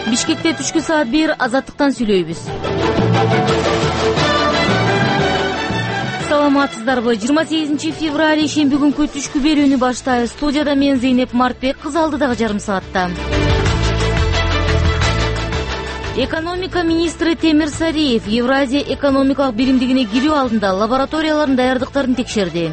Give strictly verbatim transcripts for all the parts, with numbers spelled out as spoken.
Бишкекте түшкү саат бир Азаттыктан сүйлөйбүз. Саламатсыздарбы? жыйырма сегизинчи февраль ишемби күнкү түшкү берүүнү баштайбыз. Студияда мен Зейнеп Мартбек, кыз алдыдагы жарым саатта. Экономика министри Темир Сариев Евразия экономикалык биримдигине кирүү алдында лабораториялардын даярдыктарын текшерди.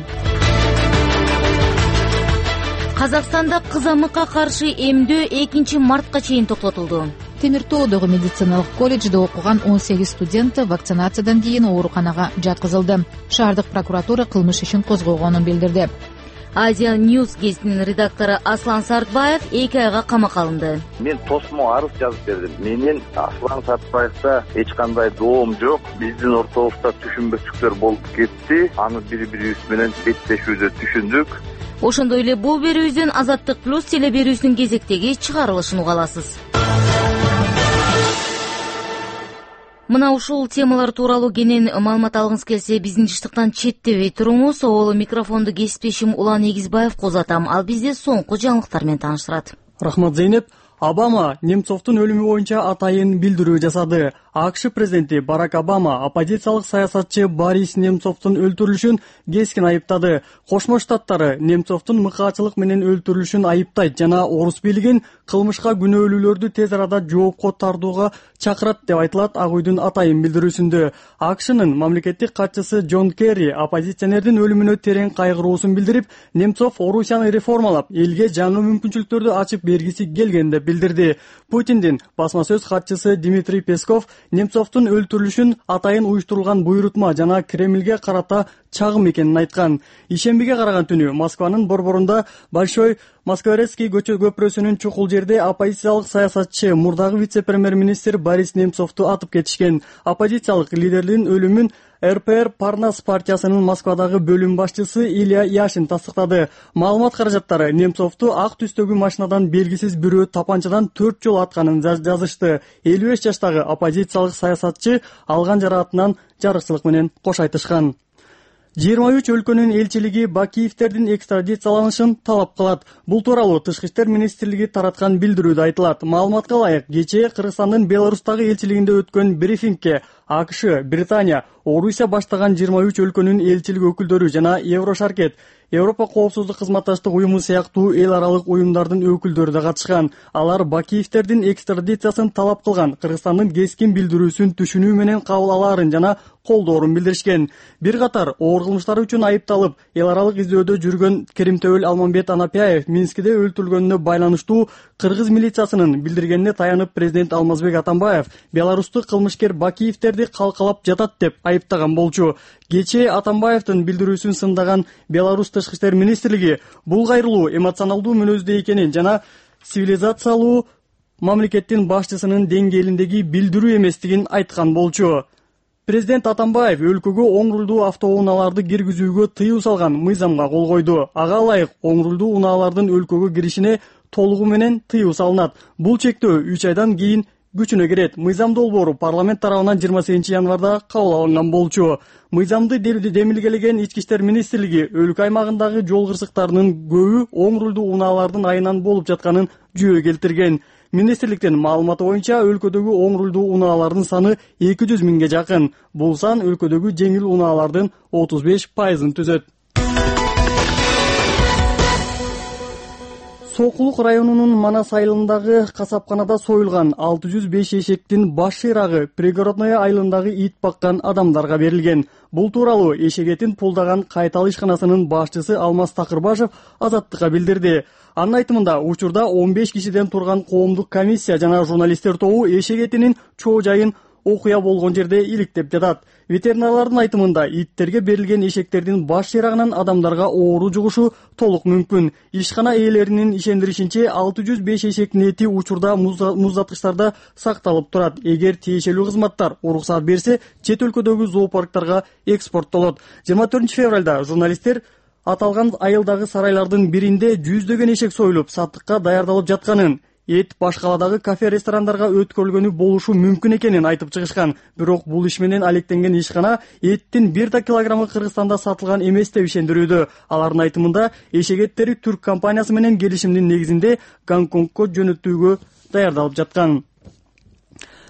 Казакстанда кызамыкка каршы эмдөө экинчи мартка чейин токтотулду. Темир тоодогу медициналык колледжде окуган он сегиз студент вакцинациядан кийин ооруканага жаткызылды. Шаардык прокуратура кылмыш ишин козгогонун билдирди. Азия Ньюс гезитинин редактору Аслан Сартбаев эки айга камакка алынды. Мен тосмо арыз жазып бердим. Менен Аслан Сартбаевда эч кандай доом жок. Биздин ортобузда түшүнбөчүктөр болуп кетти. Аны бири-бирибиз менен беттешүүдө түшүндүк. Ошондой эле бул берүүбүздөн Азаттык плюс теле берүүсүнүн кезектеги чыгарылышын уга аласыз. Мына ушул темалар тууралуу кенен маалымат алгыңыз келсе, биздин жыштыктан четтебей туруңуз. Ол микрофонду кесиптешим Улан Эгизбаев козатам. Ал бизди соңку жаңылыктар менен тааныштырат. Рахмат, Зейнеп. Обама Немцовдун өлүмү боюнча атайын билдирүү жасады. АКШ президенти Барак Обама оппозициялык саясатчы Борис Немцовдун өлтүрүлүшүн кескин айыптады. Кошмо Штаттары Немцовдун мыкаачылык менен өлтүрүлүшүн айыптайт жана орус бийлигин кылмышка күнөөлүүлөрдү тез арада жоопко тартууга чакырат деп айтылат Ак үйдүн атайын билдирүүсүндө. АКШнын мамлекеттик катчысы Джон Керри оппозиционердин өлүмүнө терең кайгыруусун билдирип, Немцов Орусияны реформалап, элге жаңы мүмкүнчүлүктөрдү ачып бергиси келген деп билдирди. Путиндин басма сөз катчысы Дмитрий Песков Немцовдун өлтүрүлүшүн атайын уюштурулган буйрутма жана Кремльге карата чагым экенин айткан. Ишембиге караган түнү Москванын борборунда Большой Москворецкий көпүрөсүнүн чукул жерде оппозициялык саясатчы, мурдагы вице-премьер-министр Борис Немцовду атып кетишкен. Оппозициялык лидердин өлүмүн эр пэ эр Парнас партиясынын Москвадагы бөлүм башчысы Илья Яшин тастыктады. Маалымат каражаттары Немцовду ак түстөгү машинадан белгисиз бирөө тапанчадан төрт жолу атканын жазышты. элүү беш жаштагы оппозициялык саясатчы алган жараатынан жарыкчылык менен кош айтышкан. жыйырма үч өлкөнүн элчилиги Бакиевтердин экстрадицияланышын талап кылат. Бул тууралуу Тышкы иштер министрлиги тараткан билдирүүдө айтылат. Маалыматка ылайык, кечээ Кыргызстандын Беларустагы элчилигинде өткөн брифингке АКШ, Британия, Орусия баштаган жыйырма үч өлкөнүн элчилик өкүлдөрү жана Еврошаркет, Европа коопсуздук кызматташтык уюму сыяктуу эл аралык уюмдардын өкүлдөрү да катышкан. Алар Бакиевтердин экстрадициясын талап кылган Кыргызстандын кескин билдирүүсүн түшүнүү менен кабыл алаарын жана колдоорун билдиришкен. Бир катар оор кылмыштар үчүн айыпталып, эл аралык издөөдө жүргөн Керимтөбөл Алмамбет Анапияев Минскиде өлтүрүлгөнүнө байланыштуу кыргыз милициясынын билдиргенине таянып, президент Алмазбек Атамбаев Беларустук кылмышкер Бакиевтерди калкалап жатат деп айыптаган болчу. Кечээ Атамбаевдин билдирүүсүн сындаган Беларусь Тышкы иштер министрлиги бул кайрылуу эмоционалдуу мүнөздө экенин жана цивилизациялуу мамлекеттин башчысынын деңгээлиндеги билдирүү эместигин айткан болчу. Президент Атамбаев өлкөгө оң рулдуу автоунааларды киргизүүгө тыюу салган мыйзамга кол койду. Ага ылайык оң рулдуу унаалардын өлкөгө киришине толугу менен тыюу салынат. Бул чектөө үч айдан кийин күчүнө кирет. Мыйзам долбоору парламент тарабынан жыйырма сегизинчи январда кабыл алынган болчу. Мыйзамды демилгелеген Ички иштер министрлиги өлкө аймагындагы жол кырсыктарынын көбү оң рулдуу унаалардын айынан болуп жатканын жүйө келтирген. Министрликтин маалыматы боюнча өлкөдөгү оң рулдуу унаалардын саны эки жүз миңге жакын. Бул сан өлкөдөгү жеңил унаалардын отуз беш пайызын түзөт. Сокулук районунун Манас айылындагы касапканада союлган алты жүз беш эшектин баш шыйрагы пригородное айылындагы ит баккан адамдарга берилген. Бул тууралуу эшегетин пулдаган кайталы ишканасынын башчысы Алмаз Такырбашев Азаттыкка билдирди. Анын айтымында учурда он беш кишиден турган коомдук комиссия жана журналисттер тобу эшегетинин чоо жайын окуя болгон жерде иликтеп жатат. Ветеринарлардын айтымында иттерге берилген эшектердин баш шыйрагынан адамдарга оору жугушу толук мүмкүн. Ишкана ээлеринин ишендиришинче алты жүз беш эшектин эти учурда муздаткычтарда сакталып турат. Эгер тиешелүү кызматтар уруксат берсе, чет өлкөдөгү зоопарктарга экспорттолот. жыйырма төртүнчү февралда журналисттер аталган айылдагы сарайлардын биринде жүздөгөн эшек союлуп сатыкка даярдалып жатканын, эт башкаладагы кафе-ресторандарга өткөрүлгөнү болушу мүмкүн экенин айтып чыгышкан. Бирок бул иш менен алектенген ишкана эттин бир да килограммы Кыргызстанда сатылган эмес деп ишендирүүдө. Алардын айтымында эшегеттери түрк компаниясы менен келишимдин негизинде Гонконгко жөнөтүүгө даярдалып жаткан.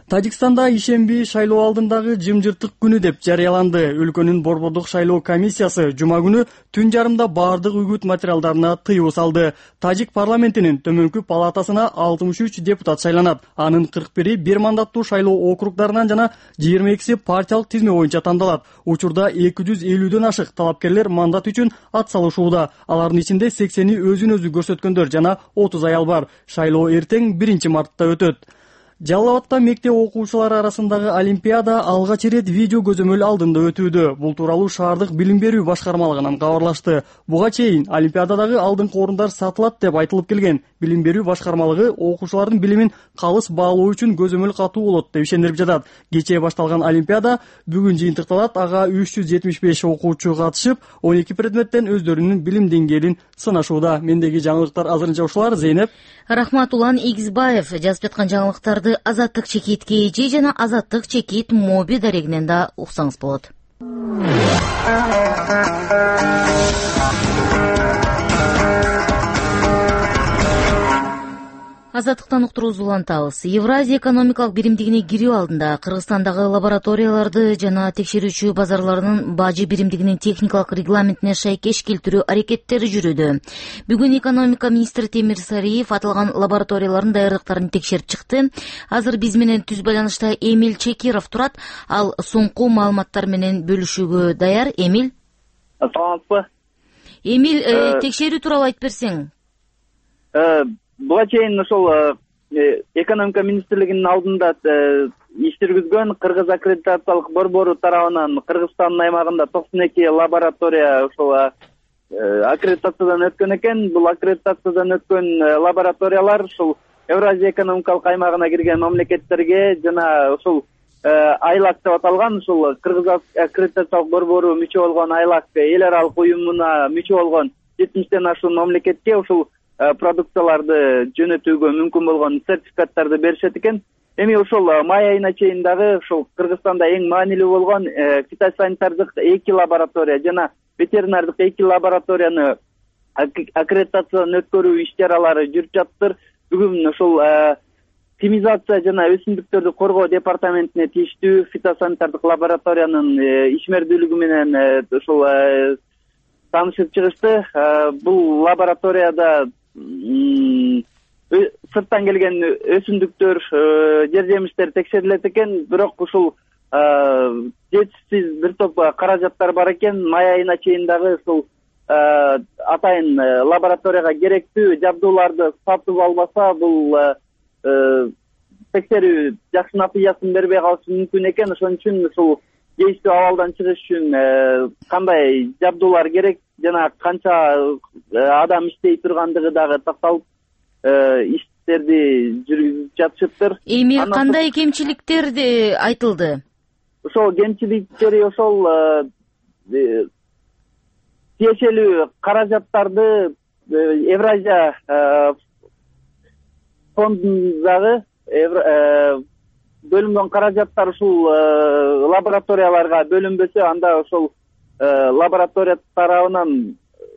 Тажикстанда ишемби шайлоо алдындагы жымжыртык күнү деп жарыяланды. Өлкөнүн борбордук шайлоо комиссиясы жума күнү түн жарымда баардык үгүт материалдарына тыюу салды. Тажик парламентинин төмөнкү палатасына алтымыш үч депутат шайланат. Анын кырк бири бир мандаттуу шайлоо округдарынан жана жыйырма экиси партиялык тизме боюнча тандалат. Учурда эки жүз элүүдөн ашык талапкерлер мандат үчүн ат салышууда. Алардын ичинде сексени өзүн өзү көрсөткөндөр жана отуз аял бар. Шайлоо эртең биринчи мартта өтөт. Жалал Абадта мектеп окуучулары арасындагы олимпиада алгач ирет видео көзөмөл алдында өтүүдө. Бул тууралуу шаардык билим берүү башкармалыгынан кабарлашты. Буга чейин олимпиададагы алдыңкы орундар сатылат деп айтылып келген. Билим берүү башкармалыгы окуучулардын билимин калыс баалоо үчүн көзөмөл катуу болот деп ишендирип жатат. Кечээ башталган олимпиада бүгүн жыйынтыкталат. Ага үч жүз жетимиш беш окуучу катышып, он эки предметтен өздөрүнүн билим деңгээлин сынашууда. Мендеги жаңылыктар азырынча ушулар. Зейнеп. Рахмат. Улан Игизбаев жазып жаткан жаңылыктарды Азаттык чекит кеже жана Азаттык чекит моби дарегинен да уксаңыз болот. Азаттыктан уктуруубузду улантабыз. Евразия экономикалык биримдигине кирүү алдында Кыргызстандагы лабораторияларды жана текшерүүчү базарларынын бажы биримдигинин техникалык регламентине шайкеш келтирүү аракеттери жүрүүдө. Бүгүн экономика министри Темир Сариев аталган лабораториялардын даярдыктарын текшерип чыкты. Азыр биз менен түз байланышта Эмиль Чекиров турат. Ал соңку маалыматтар менен бөлүшүүгө даяр. Эмиль. Саламатсызбы? Эмиль, текшерүү тууралуу айтып берсең. Буга чейин ошол экономика министрлигинин алдында иш жүргүзгөн Кыргыз аккредитациялык борбору тарабынан Кыргызстандын аймагында токсон эки лаборатория ошол аккредитациядан өткөн экен. Бул аккредитациядан өткөн лабораториялар ушул Евразия экономикалык аймагына кирген мамлекеттерге жана ушул айлак деп аталган ушул Кыргыз аккредитациялык борбору мүчө болгон айлак эл аралык уюмуна мүчө болгон жетимиштен ашуун мамлекетке ушул продукцияларды жөнөтүүгө мүмкүн болгон сертификаттарды беришет экен. Эми ошол май айына чейин дагы ушул Кыргызстанда эң маанилүү болгон фитосанитардык эки лаборатория жана ветеринардык эки лабораторияны аккредитациядан өткөрүү иш-чаралары жүрүп жатыр. Бүгүн ошол темизация жана өсүмдүктөрдү коргоо департаментине тийиштүү фитосанитардык лабораториянын ишмердүүлүгү менен ошол таанышып чыгышты. Бул лабораторияда сырттан келген өсүмдүктөр, жер жемиштер текшерилет экен, бирок ушул жетишсиз бир топ каражаттар бар экен. Май айына чейин дагы ушул атайын лабораторияга керектүү жабдууларды сатып албаса, бул текшерүү жакшы натыйжасын бербей калышы мүмкүн экен. Ошон үчүн ушул кейиштүү абалдан чыгыш үчүн кандай жабдуулар керек жана канча адам иштей тургандыгы дагы такталып иштерди жүргүзүп жатышыптыр. Эми кандай кемчиликтер айтылды? Ошол кемчиликтери ошол тиешелүү каражаттарды Евразия фондундагы бөлүнгөн каражаттар ушул лабораторияларга бөлүнбөсө, анда ошол лаборатория тарабынан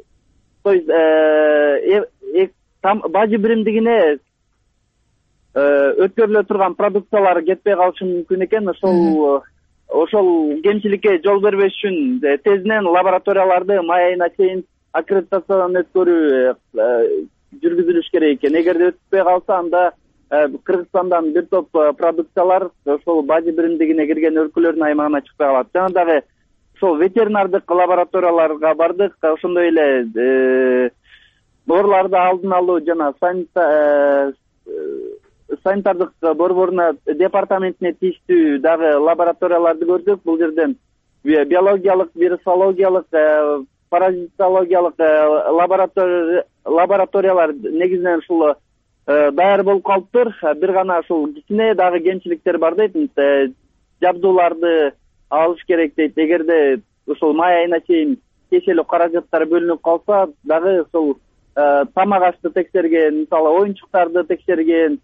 бажы биримдигине өткөрүлө турган продукциялар кетпей калышы мүмкүн экен. Ошол ошол кемчиликке жол бербеш үчүн тезинен лабораторияларды май айына чейин аккредитациядан өткөрүү жүргүзүлүш керек экен. Эгерде өтпөй калса, анда Кыргызстандан бир топ продукциялар ошол бажы биримдигине кирген өлкөлөрдүн аймагына чыкпай калат. Жана дагы ошол ветеринардык лабораторияларга бардык. Ошондой эле ооруларды алдын алуу жана санитардык борборуна департаментине тийиштүү дагы лабораторияларды көрдүк. Бул жерден биологиялык, вирусологиялык, паразитологиялык лабораториялар негизинен ушул даяр болуп калыптыр. Бир гана ушул кичине дагы кемчиликтер бар дейт. Жабдууларды алыш керек дейт. Эгерде ушул май айына чейин тиешелүү каражаттар бөлүнүп калса, дагы ушул тамак ашты текшерген, мисалы оюнчуктарды текшерген,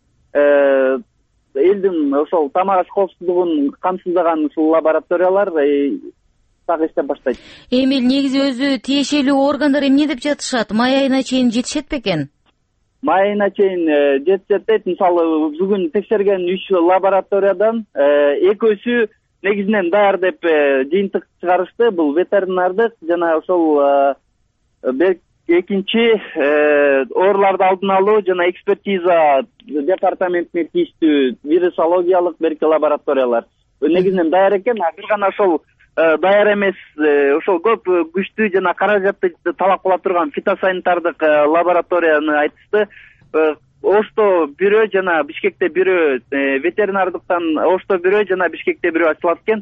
элдин ошол тамак аш коопсуздугун камсыздаган ушул лабораториялар дагы иштеп баштайт. Эмил, негизи өзү тиешелүү органдар эмне деп жатышат? Май айына чейин жетишет бекен? майына чейин жетишет дейт. Мисалы бүгүн текшерген үч лабораториядан экөөсү негизинен даяр деп жыйынтык чыгарышты. Бул ветеринардык жана ошол экинчи ооруларды алдын алуу жана экспертиза департаментине тийиштүү вирусологиялык берки лабораториялар негизинен даяр экен. А бир гана ошол даяр эмес, ошол көп күчтүү жана каражатты талап кыла турган фитосанитардык лабораторияны айтышты. Ошто бирөө жана Бишкекте бирөө, ветеринардыктан Ошто бирөө жана Бишкекте бирөө ачылат экен.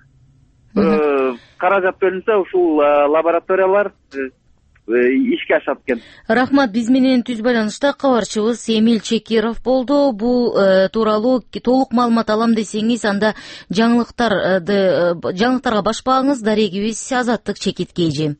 Каражат бөлүнсө ушул лабораториялар ишке ашат экен. Рахмат. Биз менен түз байланышта кабарчыбыз Эмил Чекиров болду. Бул тууралуу толук маалымат алам десеңиз, анда жаңылыктарды жаңылыктарга баш багыңыз. Дарегибиз Азаттык Чекиткейжи.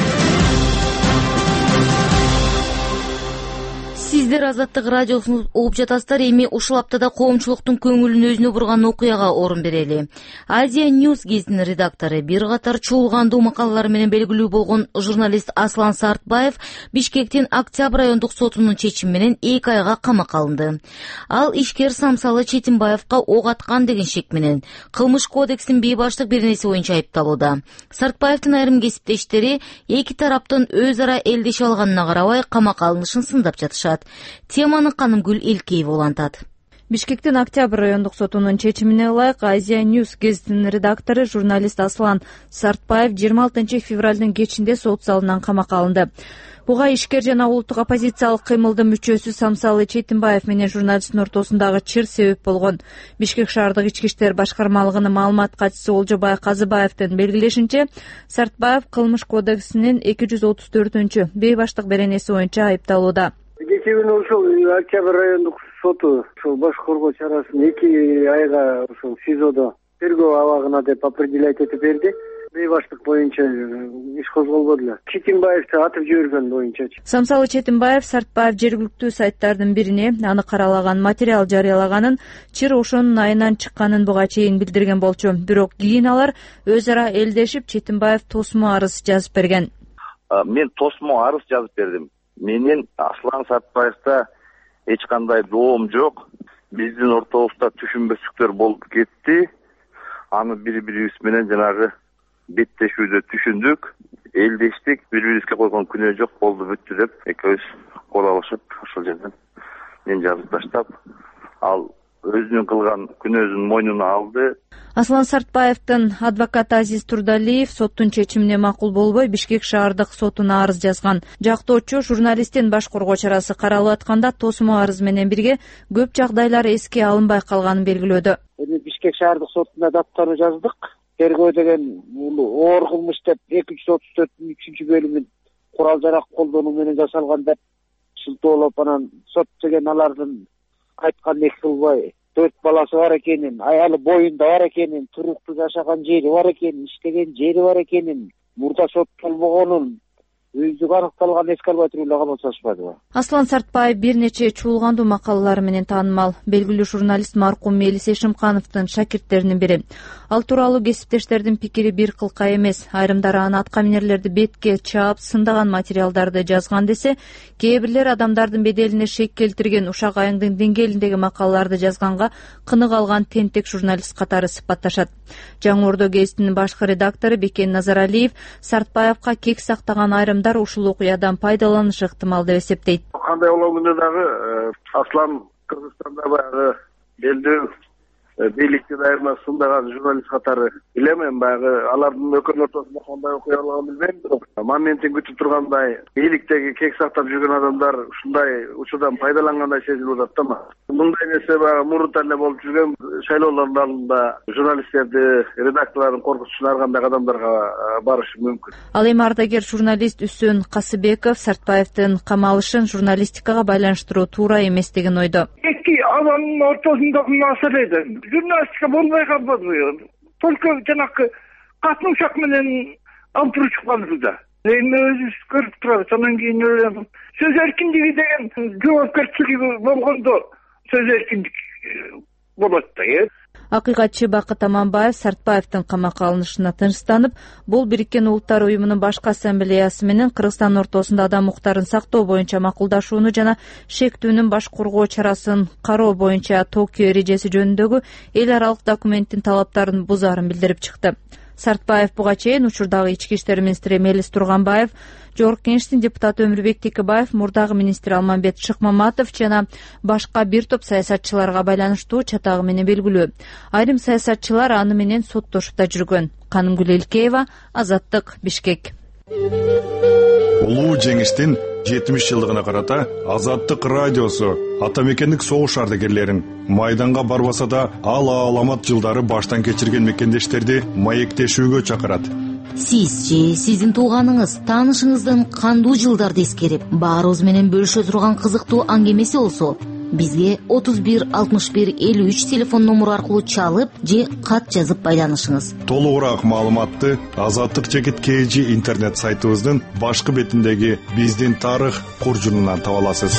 Сиздер Азаттык радиосун угуп жатасыздар. Эми ушул аптада коомчулуктун көңүлүн өзүнө бурган окуяга орун берели. Азия News гезитинин редактору, бир катар чуулгандуу макалалар менен белгилүү болгон журналист Аслан Сартбаев Бишкектин Октябрь райондук сотунун чечими менен эки айга камакка алынды. Ал ишкер Самсалы Четимбаевка ок аткан деген шек менен кылмыш кодексинин бейбаштык беренеси боюнча айыпталууда. Сартбаевдин айрым кесиптештери эки тараптын өз ара элдеше алганына карабай камакка алынышын сындап жатышат. Теманы Канымгүл Элкеева улантат. Бишкектин Октябрь райондук сотунун чечимине ылайык Азия News гезитинин редактору журналист Аслан Сартбаев жыйырма алтынчы февралдын кечинде сот залынан камакка алынды. Буга ишкер жана улуттук оппозициялык кыймылдын мүчөсү Самсалы Четимбаев менен журналисттин ортосундагы чыр себеп болгон. Бишкек шаардык ички иштер башкармалыгынын маалымат катчысы Олжобай Казыбаевдин белгилешинче, Сартбаев кылмыш кодексинин эки жүз отуз төртүнчү бейбаштык беренеси боюнча айыпталууда. Кечээ күнү ошол Октябрь райондук соту ошол баш коргоо чарасын эки айга ошол СИЗОдо тергөө абагына деп определять этип берди. Бейбаштык боюнча иш козголбоду эле. Четимбаевди атып жиберген боюнчачы. Самсалы Четимбаев Сартбаев жергиликтүү сайттардын бирине аны каралаган материал жарыялаганын, чыр ошонун айынан чыкканын буга чейин билдирген болчу. Бирок кийин алар өз ара элдешип Четимбаев тосмо арыз жазып берген. Мен тосмо арыз жазып бердим. Менен Аслан Сартбаевда эч кандай доом жок. Биздин ортобузда түшүнбөчүктөр болуп кетти. Аны бири-бирибиз менен жанагы беттешүүдө түшүндүк, элдештик, бири-бирибизге койгон күнөө жок, болду бүттү деп экөөбүз кол алышып, ошол жерден мен жазып таштап, ал өзүнүн кылган күнөөсүн мойнуна алды. Аслан Сартбаевдин адвокаты Азиз Турдалиев соттун чечимине макул болбой Бишкек шаардык сотуна арыз жазган. Жактоочу журналисттин баш коргоо чарасы каралып атканда тосмо арыз менен бирге көп жагдайлар эске алынбай калганын белгилөөдө. Эми Бишкек шаардык сотуна даттануу жаздык. Тергөө деген оор кылмыш деп эки жүз отуз төртүнүн үчүнчү бөлүмүн курал жарак колдонуу менен жасалган деп шылтоолоп, анан сот деген алардын айткан эки кылбай төрт баласы бар экенин, аялы боюнда бар экенин, туруктуу жашаган жери бар экенин, иштеген жери бар экенин, мурда соттолбогонун өздүк аныкталган эске албай туруп эле кабыл салышпадыбы? Аслан Сартбаев бир нече чуулгандуу макалалары менен таанымал. Белгилүү журналист маркум Мелис Эшимкановдун шакирттеринин бири. Ал тууралуу кесиптештердин пикири бир кылка эмес. Айрымдары аны атка минерлерди бетке чаап сындаган материалдарды жазган десе, кээ бирлер адамдардын беделине шек келтирген ушак айыңдын деңгээлиндеги макалаларды жазганга кынык алган тентек журналист катары сыпатташат. Жаңы Ордо гезитинин башкы редактору Бекен Назаралиев Сартбаевка кек сактаган айрымдар ушул окуядан пайдаланышы ыктымал деп эсептейт. Кандай болобун дагы Аслан Кыргызстанда баягы белдүү бийликти дайыма сындаган журналист катары билем, баягы алардын өкөн ортосунда кандай окуя болгонун билбейм, бирок моментин күтүп тургандай бийликтеги кек сактап жүргөн адамдар ушундай учурдан пайдалангандай сезилип атат да. Мындай нерсе баягы мурунта эле болуп жүргөн, шайлоолордун алдында журналисттерди, редакторлордун коркутушуна ар кандай адамдарга барышы мүмкүн. Ал эми ардагер журналист Үсөн Касыбеков Сартбаевдин камалышын журналистикага байланыштыруу туура эмес деген ойдо. Эки адамдын ортосундагы маселеде журналистика болбой калбадыбы? Только жанакы катын ушак менен алып туруп чыкканбыз. Эми өзүбүз көрүп турабыз, анан кийин эле сөз эркиндиги деген жоопкерчилиги болгондо сөз эркиндик болот да. Акыйкатчы Бакыт Аманбаев Сартбаевдин камакка алынышына тынчстанып, бул Бириккен Улуттар уюмунун башкы ассамблеясы менен Кыргызстан ортосунда адам укуктарын сактоо боюнча макулдашууну жана шектүүнүн баш коргоо чарасын кароо боюнча Токио эрежеси жөнүндөгү эл аралык документтин талаптарын бузаарын билдирип чыкты. Сартбаев буга чейин учурдагы ички иштер министри Мелис Турганбаев, Жогорку Кеңештин депутаты Өмүрбек Текебаев, мурдагы министр Алмамбет Шыкмаматов жана башка бир топ саясатчыларга байланыштуу чатагы менен белгилүү. Айрым саясатчылар аны менен соттошуп да жүргөн. Канымгүл Элкеева, Азаттык, Бишкек. Улуу жеңиштин жетимиш жылдыгына карата Азаттык радиосу ата мекендик согуш ардагерлерин майданга барбаса да ал аламат жылдары баштан кечирген мекендештерди маектешүүгө чакырат. Сиз же сиздин тууганыңыз, таанышыңыздын кандуу жылдарды эскерип, баарыбыз менен бөлүшө турган кызыктуу аңгемеси болсо, бизге отуз бир алтымыш бир элүү үч телефон номуру аркылуу чалып же кат жазып байланышыңыз. Толугураак маалыматты Азаттык чекит kg интернет сайтыбыздын башкы бетиндеги биздин тарых куржунунан таба аласыз.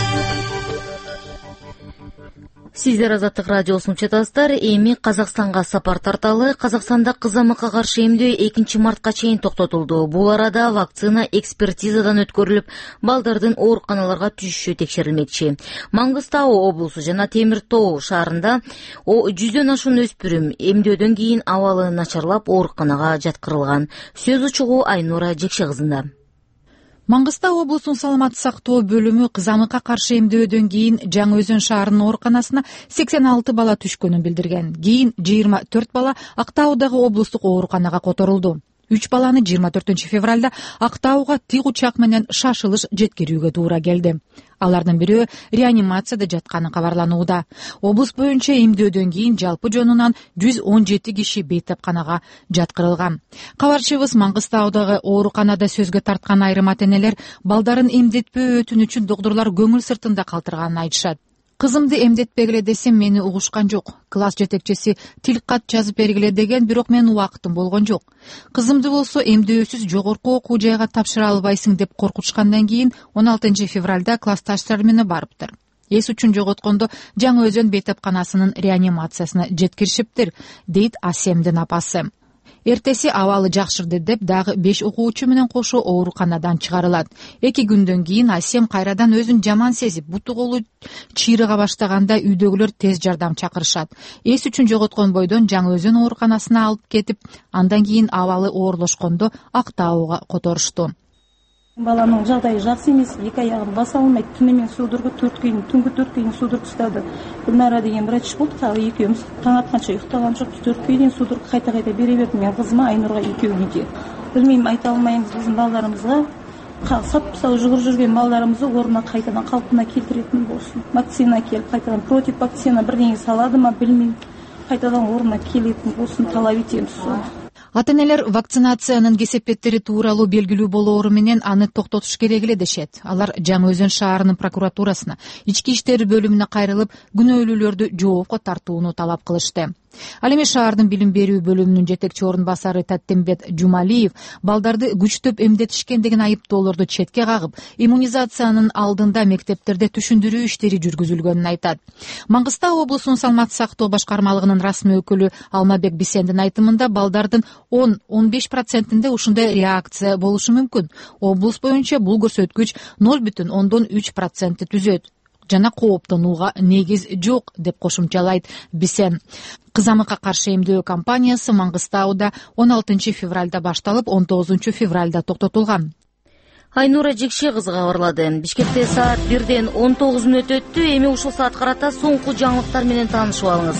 Сиздер Азаттык радиосун чатасыздар. Эми Казакстанга сапар тарталы. Казакстанда кызамыкка каршы эмдөө экинчи мартка чейин токтотулду. Бул арада вакцина экспертизадан өткөрүлүп, балдардын ооруканаларга түшүшү текшерилмекчи. Маңгыстау облусу жана Темир Тоо шаарында жүздөн ашуун өспүрүм эмдөөдөн кийин абалы начарлап ооруканага жаткырылган. Сөз учугу Айнура Жекше кызында. Маңгыстау облусунун саламаттык сактоо бөлүмү кызамыкка каршы эмдөөдөн кийин Жаңы Өзөн шаарынын ооруканасына сексен алты бала түшкөнүн билдирген. Кийин жыйырма төрт бала Актаудагы облустук ооруканага которулду. үч баланы жыйырма төртүнчү февралда Актауга тик учак менен шашылыш жеткирүүгө туура келди. Алардын бирөө реанимацияда жатканы кабарланууда. Облус боюнча эмдөөдөн кийин жалпы жонунан жүз он жети киши бейтапканага жаткырылган. Кабарчыбыз Маңгыстаудагы ооруканада сөзгө тарткан айрым ата-энелер балдарын эмдетпөө өтүнүчүн доктурлар көңүл сыртында калтырганын айтышат. Кызымды эмдетпегиле десем мени угушкан жок. Класс жетекчиси тил кат жазып бергиле деген, бирок менин убактым болгон жок. Кызымды болсо эмдөөсүз жогорку окуу жайга тапшыра албайсың деп коркутушкандан кийин он алтынчы февралда классташтары менен барыптыр. Эс үчүн жоготкондо Жаңы Өзөн бейтапканасынын реанимациясына жеткиришиптир, дейт Асемдин апасы. Эртеси абалы жакшырды деп дагы беш окуучу менен кошо ооруканадан чыгарылат. Эки күндөн кийин Асем кайрадан өзүн жаман сезип, буту колу чыйрыга баштаганда үйдөгүлөр тез жардам чакырышат. Эс үчүн жоготкон бойдон Жаңы Өзөн ооруканасына алып кетип, андан кийин абалы оорлошкондо Актауга которушту. Баламның жагдайы жакшы эмес, эки аягын баса алмайт. Түнүмен судорога төрт кийин, түнгү төрт кийин судорог ұстады. Гүлнара деген врач болду, тагы экөөбүз таң атканча уктаган жок. төрт кийин судорог кайта-кайта бере бердим. Мен кызыма Айнурга экөөбүнкү. Билмейм, айта алмайбыз биздин балдарыбызга. Сап-сау жүгүрүп жүргөн балдарыбызды ордуна кайтадан калпына келтиретін болсун. Вакцина келип кайтадан против вакцина бирдеңе салады ма билмейм. Кайтадан ордуна келетін болсун, талап этебиз. Ата-энелер вакцинациянын кесепеттери тууралуу белгилүү болоору менен аны токтотуш керек эле дешет. Алар Жаңы Өзөн шаарынын прокуратурасына, ички иштер бөлүмүнө кайрылып, күнөөлүүлөрдү жоопко тартууну талап кылышты. Ал эми шаардын билим берүү бөлүмүнүн жетекчи орун басары Таттембет Жумалиев балдарды күчтөп эмдетишкендигин айыптоолорду четке кагып, иммунизациянын алдында мектептерде түшүндүрүү иштери жүргүзүлгөнүн айтат. Маңгыстау облусунун саламаттык сактоо башкармалыгынын расмий өкүлү Алмабек Бисендин айтымында балдардын он он беш процентинде ушундай реакция болушу мүмкүн. Облус боюнча бул көрсөткүч ноль бүтүн ондон үч процентти түзөт. Жана кооптонууга негиз жок деп кошумчалайт Бисен. Кызамыкка каршы эмдөө кампаниясы Маңгыстауда он алтынчы февралда башталып, он тогузунчу февралда токтотулган. Айнура Жекше кызы кабарлады. Бишкекте саат бирден он тогуз мүнөт өттү. Эми ушул саат карата соңку жаңылыктар менен таанышып алыңыз.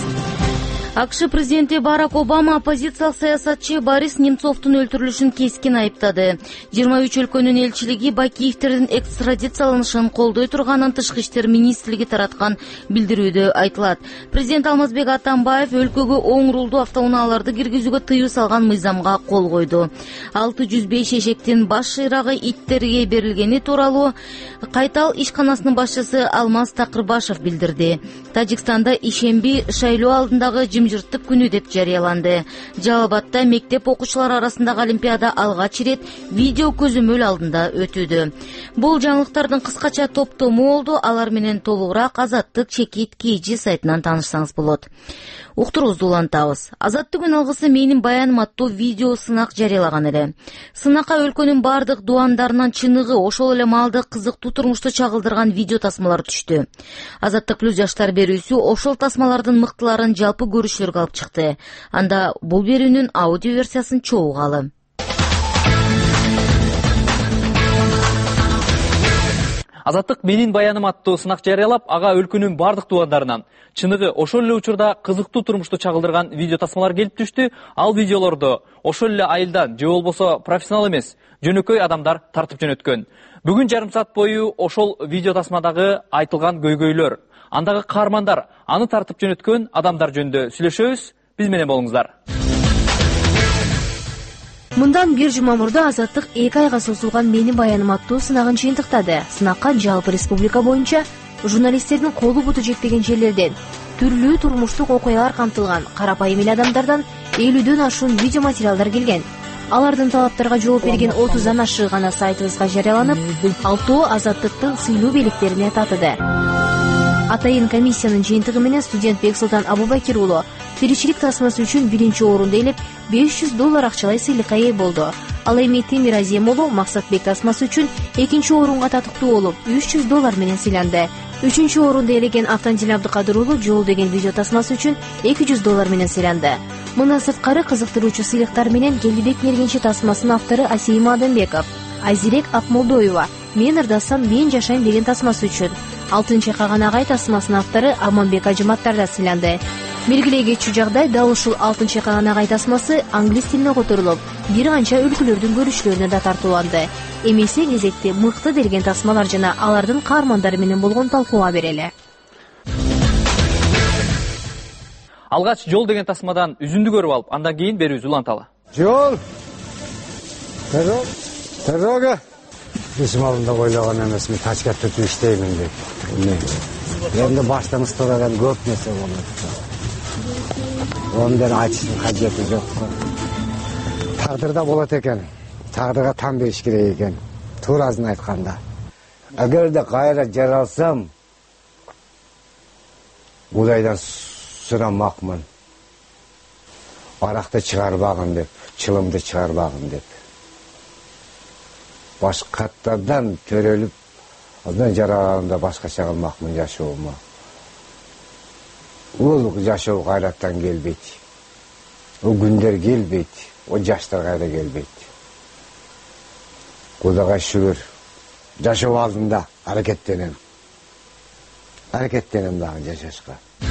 АКШ президенти Барак Обама оппозициялык саясатчы Борис Немцовдун өлтүрүлүшүн кескин айыптады. жыйырма үч өлкөнүн элчилиги Бакиевдердин экстрадицияланышын колдой турганын тышкы иштер министрлиги тараткан билдирүүдө айтылат. Президент Алмазбек Атамбаев өлкөгө оң рулдуу автоунааларды киргизүүгө тыюу салган мыйзамга кол койду. алты жүз беш эшектин баш шыйрагы иттерге берилгени тууралуу Кайтал ишканасынын башчысы Алмаз Такырбашев билдирди. Тажикстанда ишемби шайлоо алдындагы жымжырттык күнү деп жарыяланды. Жалал Абадда мектеп окуучулары арасындагы олимпиада алгач ирет видео көзөмөл алдында өтүүдө. Бул жаңылыктардын кыскача топтому болду. Алар менен толугураак Азаттык чекит kg сайтынан таанышсаңыз болот. Уктуруубузду улантабыз. Азаттык күн алгысы менин баяным аттуу видео сынак жарыялаган эле. Сынакка өлкөнүн бардык дуандарынан чыныгы, ошол эле маалда кызыктуу турмушту чагылдырган видео тасмалар түштү. Азаттык плюс жаштар берүүсү ошол тасмалардын мыктыларын жалпы көрүүчүлөргө алып чыкты. Анда бул берүүнүн аудио версиясын чогугалы. Азаттык менин баяным аттуу сынак жарыялап, ага өлкөнүн бардык туугандарынан чыныгы ошол эле учурда кызыктуу турмушту чагылдырган видео тасмалар келип түштү. Ал видеолорду ошол эле айылдан же болбосо профессионал эмес, жөнөкөй адамдар тартып жөнөткөн. Бүгүн жарым саат бою ошол видео тасмадагы айтылган көйгөйлөр, андагы каармандар, аны тартып жөнөткөн адамдар жөнүндө сүйлөшөбүз. Биз менен болуңуздар. Мындан бир жума мурда Азаттык эки айга созулган менин баяным аттуу сынагын жыйынтыктады. Сынакка жалпы республика боюнча журналисттердин колу буту жетпеген жерлерден түрлүү турмуштук окуялар камтылган карапайым эле адамдардан элүүдөн ашуун видео материалдар келген. Алардын талаптарга жооп берген отуздан ашык гана сайтыбызга жарыяланып, алтоо Азаттыктын сыйлуу белектерине татыды. Атайын комиссиянын жыйынтыгы менен студент Бексултан Абубакир уулу тиричилик тасмасы үчүн биринчи орунду ээлеп беш жүз доллар акчалай сыйлыкка ээ болду. Ал эми Темир Азем уулу Максатбек тасмасы үчүн экинчи орунга татыктуу болуп үч жүз доллар менен сыйланды. Үчүнчү орунду ээлеген Автандил Абдыкадыр уулу Жол деген видео тасмасы үчүн эки жүз доллар менен сыйланды. Мындан сырткары кызыктыруучу сыйлыктар менен Келдибек Мергенчи тасмасынын автору Асейим Адембеков, Азирек Акмолдоева Мен ырдасам мен жашайм деген тасмасы үчүн, Алтын чайкаган агай тасмасынын автору Аманбек Ажыматтар да сыйланды. Белгилей кетчү жагдай дал ушул Алтын чайкаган агай тасмасы англис тилине которулуп, бир канча өлкөлөрдүн көрүүчүлөрүнө да тартууланды. Эмесе кезекте мыкты делген тасмалар жана алардын каармандары менен болгон талкууга берели. Алгач Жол деген тасмадан үзүндү көрүп алып, андан кийин берүүбүздү уланталы. Жол. Дорога. Ишмалында ойлогон эмесмин, Ташкентте иштеймин деп. Эми баштан ыстыраган көп нерсе болот. Ондон айтыштын кажети жок. Тагдырда болот экен. Тагдырга там бериш керек экен. Туурасын айтканда. Эгерде кайра жаралсам, Кудайдан сурамакмын. Аракты чыгарбагын деп, чылымды чыгарбагын деп. Башкаттардан төрөлүп, андан жараганымда башкача кылмакмын жашоомо. Ол жашоо кайраттан келбейт. О күндөр келбейт, о жаштар кайра келбейт. Кудайга шүгүр. Жашоо алдында аракеттенем. Аракеттенем дагы жашашка.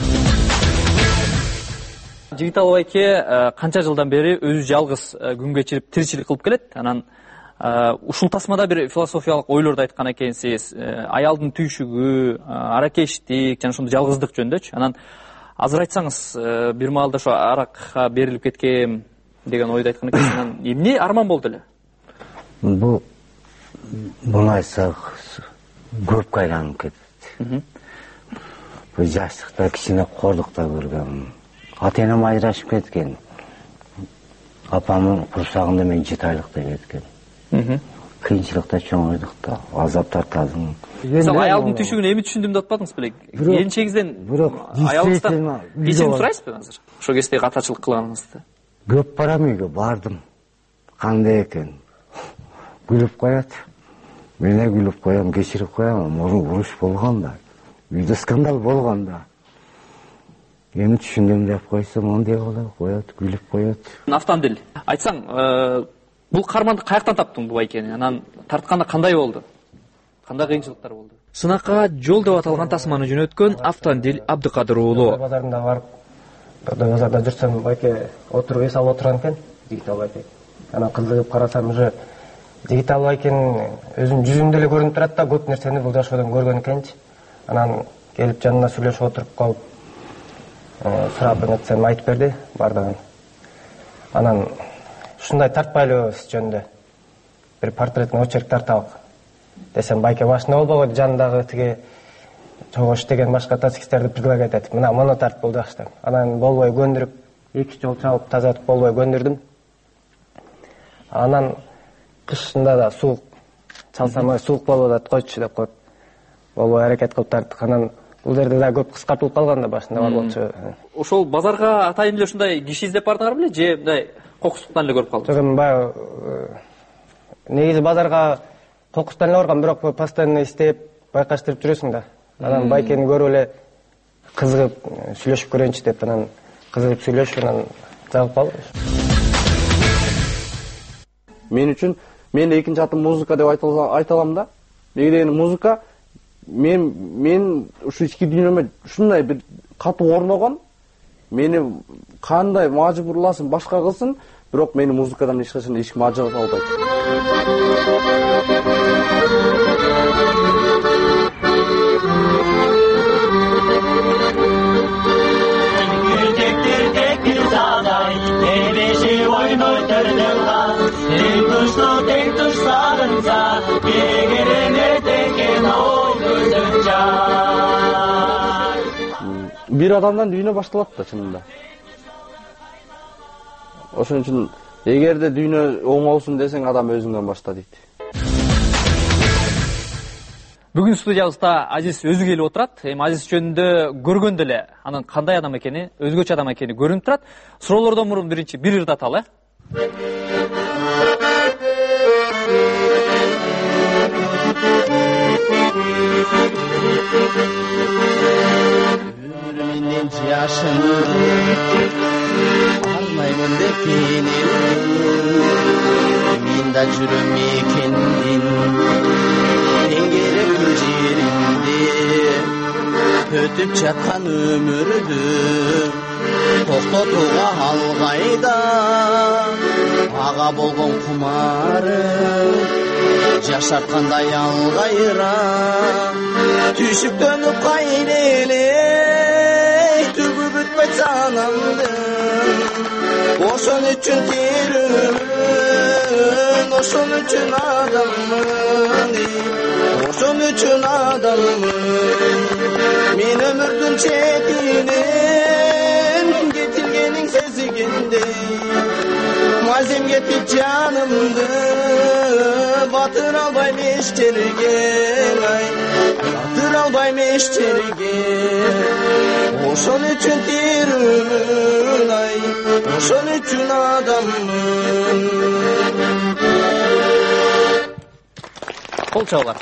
Жигитал байке канча жылдан бери өзү жалгыз күн кечирип тиричилик кылып келет. Анан ушул тасмада бир философиялык ойлорду айткан экенсиз. Аялдын түйшүгү, аракештик, жана ушундай жалгыздык жөнүндөчү. Анан азыр айтсаңыз, бир маалда ошо аракка берилип кеткем деген ойду айткан экенсиз. Анан эмне арман болду эле? Бул буну айтсак көпкө айланып кетет. Бул жаштыкта кичине кордукта көргөм. Ата-энем ажырашып кеткен. Апамдын курсагында мен жети айлыкта кеткен. Кыйынчылыкта чоңойдук да, азап тартадым. Сен аялдын түйшүгүн эми түшүндүм деп атпадыңыз беле? Келинчегизден аялыңыздан кечирим сурайсызбы азыр? Ошол кезде катачылык кылганыңызды. Көп барам үйгө, бардым. Кандай экен? Күлүп коет. Мен да күлүп коем, кечирип коем, мурун уруш болгон да. Үйдө скандал болгон да. Эми түшүндүм деп койсом, ондой болот, коет, күлүп коет. Автандил, айтсаң, бул каарманды каяктан таптың бул байкени? Анан тартканда кандай болду? Кандай кыйынчылыктар болду? Сынакка Жол деп аталган тасманы жөнөткөн Автандил Абдыкадыр уулу. Базарында барып, базарда жүрсөм, байке отуруп эс алып отурган экен, Жигитал байке. Анан кызыгып карасам, уже Жигитал байкенин өзүнүн жүзүндө эле көрүнүп турат да, көп нерсени бул жашоодон көргөн экенчи. Анан келип жанына сүйлөшүп отуруп калып, сурап нерсени айтып берди, бардыгын. Анан ушундай тартпайлы сиз жөнүндө бир портретин очерк тартабык десем, байке башында болбогойду, жанындагы тиги чогуу иштеген башка таксисттерди предлагать этип, мына моно тарт болду акчтан. Анан болбой көндүрүп, эки жол чалып тазартып болбой көндүрдүм. Анан кышында да суук чалсам, суук болуп атат, койчу деп коюп болбой аракет кылып тарттык. Анан бул жерде да көп кыскартылып калган да башында бар болчу. Ошол базарга атайын эле ушундай киши издеп бардыңар беле же мындай кокустуктан эле көрүп калдыңар? Жок, баягы негизи базарга кокустан эле баргам, бирок постоянно издеп, байкаштырып жүрөсүң да. Анан байкени көрүп эле кызыгып сүйлөшүп көрөйүнчү деп, анан кызыгып сүйлөшүп, анан жагып калдым. Мен үчүн мен экинчи атым музыка деп айта алам да. Неге дегенде музыка мен мен ушу ички дүйнөмө ушундай бир катуу орногон, мени кандай мажбурласын башка кылсын, бирок мени музыкадан эч качан эч ким ажырата албайт. Бир адамдан дүйнө башталат да чынында. Ошон үчүн эгерде дүйнө оңолсун десең, адам өзүңдөн башта дейт. Бүгүн студиябызда Азиз өзү келип отурат. Эми Азиз жөнүндө көргөндө эле анын кандай адам экени, өзгөчө адам экени көрүнүп турат. Суроолордон мурун биринчи бир ырдаталы, э? Ömrümün yaşını almayman dep men da жүрөм экендин теңгерек жеринде өтүп жаткан өмүрдү токтотууга алгайда ага болгон кумарым жашарткандай алгайра түшүктөнүп кайреле түгү бүтпөйт санамдын ошон үчүн терүмүн ошон үчүн адаммын ошон үчүн адаммын мен өмүрдүн четинен кетилгениң сезгендей мазем кетип жанымды батыра албайм эч жерге батыра албайм эч жерге ошон үчүн терүмүн ай ошон үчүн адаммын. Кол чабуулар.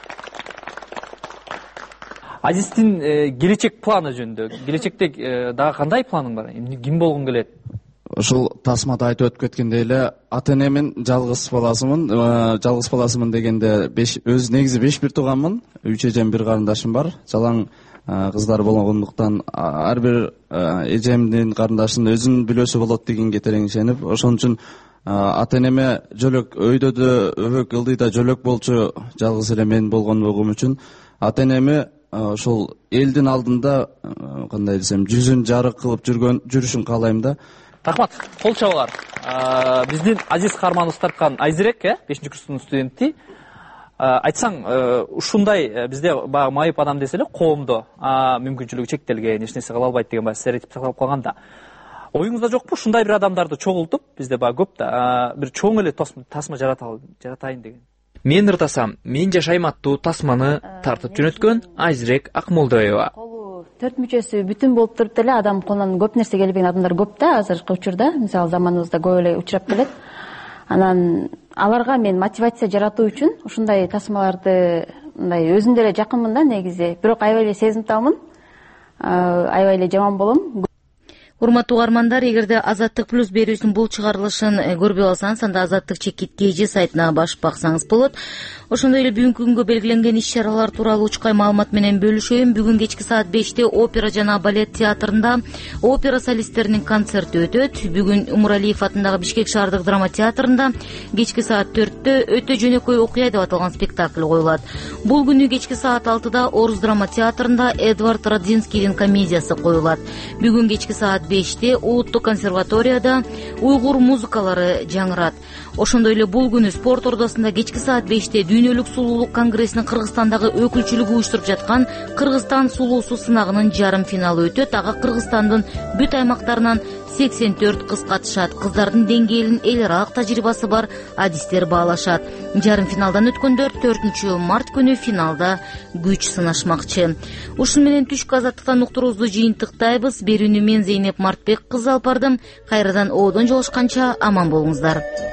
Азиздин келечек планы жөнүндө, келечекте дагы кандай планың бар? Ким болгуң келет? Ушул тасмада айтып өтүп кеткендей эле ата энемин жалгыз баласымын. Жалгыз баласымын дегенде өз негизи беш бир тууганмын. Үч эжем, бир карындашым бар. Жалаң кыздар болгондуктан ар бир эжемдин карындашынын өзүнүн бүлөсү болот дегенге терең ишенип, ошон үчүн ата энеме жөлөк өйдө өбөк ылдыйда жөлөк болчу жалгыз эле мен болгондугум үчүн ата энеме ошол элдин алдында кандай десем жүзүн жарык кылып жүргөн жүрүшүн каалайм да. Рахмат, кол чабуулар. Биздин Азиз Карманович тарткан Айзирек, э, бешинчи курстун студенти. Айтсаң, ушундай бизде баягы майып адам десе эле коомдо мүмкүнчүлүгү чектелген, эч нерсе кыла албайт деген баягы стереотип сакталып калганда. Оюңузда жокпу ушундай бир адамдарды чогултуп, бизде баягы көп да, бир чоң эле тасма жаратайын деген? Мен ырдасам, мен жашайм аттуу тасманы тартып жөнөткөн Айзирек Акмолдоева. Төрт мүчөсү бүтүн болуп туруп деле адам колунан көп нерсе келбеген адамдар көп да азыркы учурда, мисалы заманыбызда көп эле учурап келет. Анан аларга мен мотивация жаратуу үчүн ушундай тасмаларды мындай өзүм деле жакынмын да негизи, бирок аябай эле сезимталмын, аябай эле жаман болом. Урматтуу угармандар, эгерде Азаттык плюс берүүсүнүн бул чыгарылышын көрбөй алсаңыз, анда Азаттык чекит kg сайтына басып баксаңыз болот. Ошондой эле бүгүнкү күнгө белгиленген иш-чаралар тууралуу учкай маалымат менен бөлүшөйүн. Бүгүн кечки саат беште опера жана балет театрында опера солисттеринин концерти өтөт. Бүгүн Умуралиев атындагы Бишкек шаардык драма театрында кечки саат төрттө өтө жөнөкөй окуя деп аталган спектакль коюлат. Бул күнү кечки саат алтыда Орус драма театрында Эдвард Радзинскийдин комедиясы коюлат. Бүгүн кечки саат беште улуттук консерваторияда уйгур музыкалары жаңырат. Ошондой эле бул күнү спорт ордосунда кечки саат беште дүйнөлүк сулуулук конгрессинин Кыргызстандагы өкүлчүлүгү уюштуруп жаткан Кыргызстан сулуусу сынагынын жарым финалы өтөт. Ага Кыргызстандын бүт аймактарынан сексен төрт кыз катышат. Кыздардын деңгээлинин эл аралык тажрыйбасы бар адистер баалашат. Жарым финалдан өткөндөр төртүнчү март күнү финалда күч сынашмакчы. Ушуну менен түшкү азаттыктан уктуруубузду жыйынтыктайбыз. Берүүнү мен Зейнеп Мартбек кызы алып бардым. Кайрадан оодон жолушканча аман болуңуздар.